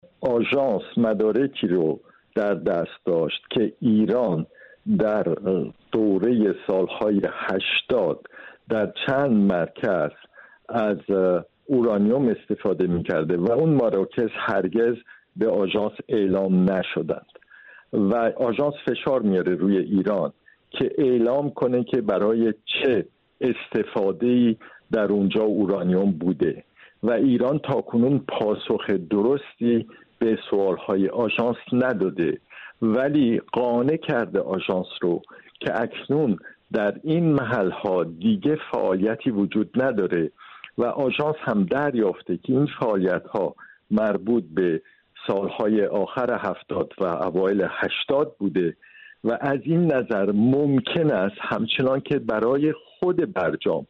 آژانس مدارکی رو در دست داشت که ایران در دوره سالهای 80 در چند مرکز از اورانیوم استفاده می‌کرده و اون مراکز هرگز به آژانس اعلام نشدند و آژانس فشار میاره روی ایران که اعلام کنه که برای چه استفاده‌ای در اونجا اورانیوم بوده و ایران تاکنون پاسخ درستی به سوالهای آژانس نداده، ولی قانع کرده آژانس رو که اکنون در این محلها دیگه فعالیتی وجود نداره و آژانس هم دریافته که این فعالیت‌ها مربوط به سالهای آخر 70 و اوایل 80 بوده و از این نظر ممکن است همچنان که برای خود برجام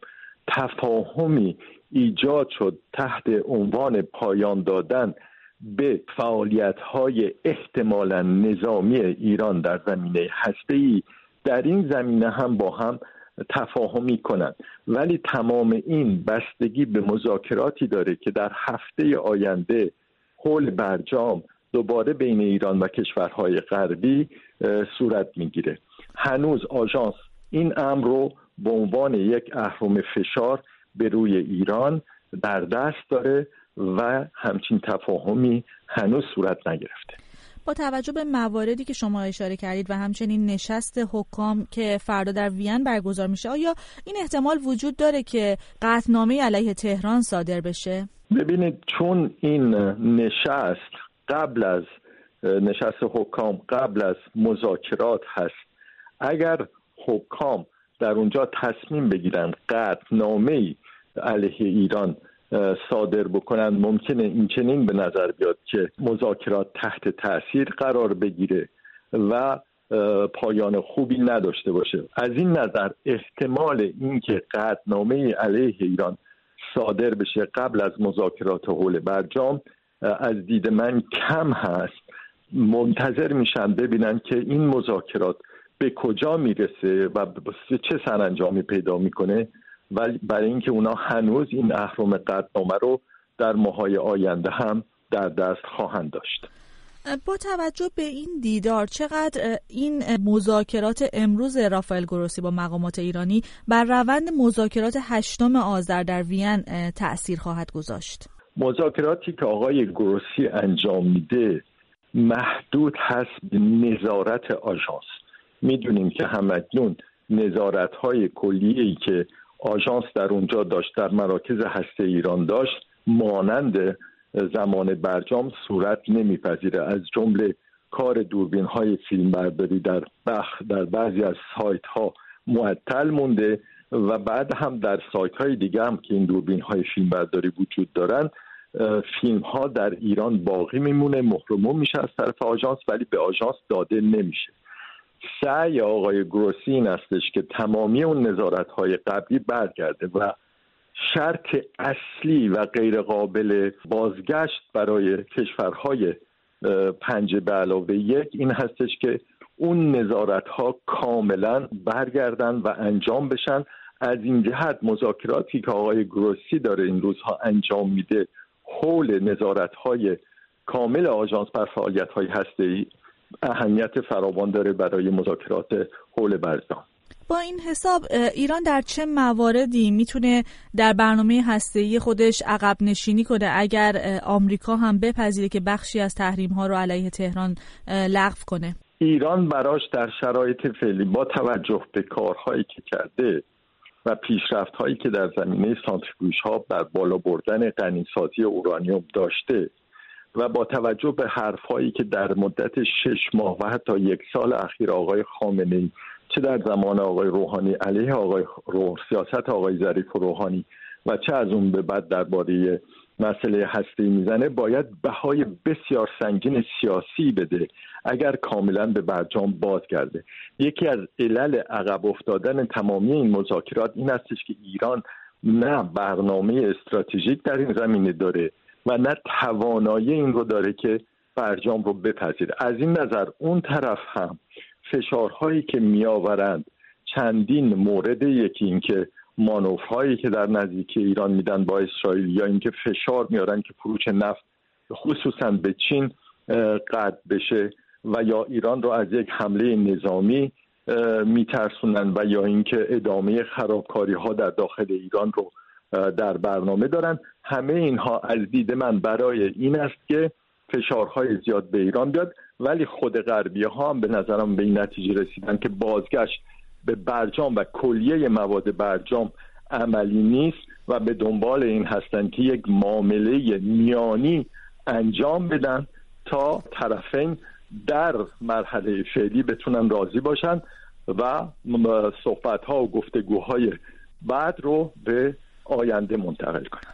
تفاهمی ایجاد شد تحت عنوان پایان دادن به فعالیت‌های احتمالاً نظامی ایران در زمینه هسته‌ای، در این زمینه هم با هم تفاهمی کنند، ولی تمام این بستگی به مذاکراتی داره که در هفته آینده حول برجام دوباره بین ایران و کشورهای غربی صورت میگیره. هنوز آژانس این امر رو به عنوان یک اهرم فشار به روی ایران در دست داره و همچین تفاهمی هنوز صورت نگرفته. با توجه به مواردی که شما اشاره کردید و همچنین نشست حکام که فردا در وین برگزار میشه، آیا این احتمال وجود داره که قطعنامه علیه تهران صادر بشه؟ ببینید، چون این نشست قبل از نشست حکام، قبل از مذاکرات هست، اگر حکام در اونجا تصمیم بگیرن قطعنامه‌ای علیه ایران صادر بکنن، ممکنه این چنین به نظر بیاد که مذاکرات تحت تأثیر قرار بگیره و پایان خوبی نداشته باشه. از این نظر احتمال اینکه قطعنامه علیه ایران صادر بشه قبل از مذاکرات حول برجام از دید من کم هست. منتظر میشن ببینن که این مذاکرات به کجا میرسه و چه سرانجامی پیدا میکنه، ولی برای اینکه اونا هنوز این اهرم قطعنامه رو در ماهای آینده هم در دست خواهند داشت. با توجه به این دیدار، چقدر این مذاکرات امروز رافائل گروسی با مقامات ایرانی بر روند مذاکرات 8 آذر در وین تأثیر خواهد گذاشت؟ مذاکراتی که آقای گروسی انجام میده محدود هست به نظارت آژانس. میدونیم که همکنون نظارت‌های کلیه‌ای که آژانس در اونجا داشت، در مراکز هسته ایران داشت، مانند زمان برجام صورت نمیپذیره. از جمله کار دوربین‌های فیلمبرداری در بعضی از سایت‌ها معطل مونده و بعد هم در سایت‌های دیگه هم که این دوربین‌های فیلمبرداری وجود دارن، فیلم‌ها در ایران باقی میمونه، مهرموم میشه از طرف آژانس، ولی به آژانس داده نمیشه. سعی آقای گروسی این استش که تمامی اون نظارت‌های قبلی برگرده و شرط اصلی و غیر قابل بازگشت برای کشورهای 5+1 این هستش که اون نظارت‌ها کاملا برگردن و انجام بشن. از این جهت مذاکراتی که آقای گروسی داره این روزها انجام میده حول نظارت‌های کامل آژانس بر فعالیت‌های هسته‌ای اهمیت فراوان داره برای مذاکرات حول برجام. با این حساب ایران در چه مواردی میتونه در برنامه هسته‌ای خودش عقب نشینی کنه اگر آمریکا هم بپذیره که بخشی از تحریم‌ها رو علیه تهران لغو کنه؟ ایران براش در شرایط فعلی با توجه به کارهایی که کرده و پیشرفت‌هایی که در زمینه سانتریفیوژها بر بالا بردن غنیسازی اورانیوم داشته و با توجه به حرف‌هایی که در مدت 6 ماه و حتی 1 سال اخیر آقای خامنه‌ای چه در زمان آقای روحانی علیه آقای سیاست آقای ظریف روحانی و چه از اون به بعد درباره مسئله هسته‌ای میزنه، باید بهای بسیار سنگین سیاسی بده اگر کاملا به برجام بازگرده. یکی از علل عقب افتادن تمامی این مذاکرات این استش که ایران نه برنامه استراتژیک در این زمینه داره و نه توانایی این رو داره که برجام رو بپذیره. از این نظر اون طرف هم فشارهایی که میآورند چندین مورد، یکی این که مانورهایی که در نزدیکی ایران میدن با اسرائیل، یا اینکه فشار میارن که فروش نفت خصوصا به چین قطع بشه و یا ایران رو از یک حمله نظامی میترسونن و یا اینکه ادامه خرابکاری ها در داخل ایران رو در برنامه دارن. همه اینها از دید من برای این است که فشارهای زیاد به ایران بیاد، ولی خود غربی ها هم به نظرم به این نتیجه رسیدن که بازگشت به برجام و کلیه مواد برجام عملی نیست و به دنبال این هستن که یک معامله میانی انجام بدن تا طرفین در مرحله فعلی بتونن راضی باشن و صحبت‌ها و گفتگوهای بعد رو به آینده منتقل کنن.